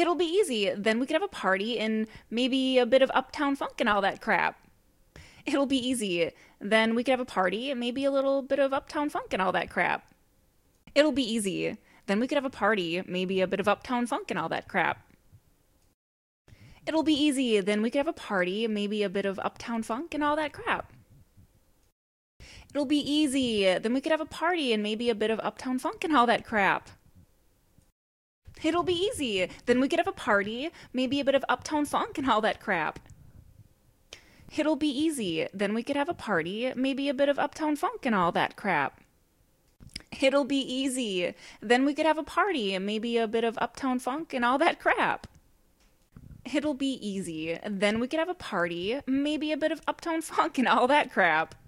It'll be easy. Then we could have a party and maybe a bit of uptown funk and all that crap. It'll be easy. Then we could have a party and maybe a little bit of uptown funk and all that crap. It'll be easy. Then we could have a party, maybe a bit of uptown funk and all that crap. It'll be easy. Then we could have a party, maybe a bit of uptown funk and all that crap. It'll be easy. Then we could have a party and maybe a bit of uptown funk and all that crap. It'll be easy. Then we could have a party, maybe a bit of uptown funk and all that crap. It'll be easy. Then we could have a party, maybe a bit of uptown funk and all that crap. It'll be easy. Then we could have a party, maybe a bit of uptown funk and all that crap. It'll be easy. Then we could have a party, maybe a bit of uptown funk and all that crap.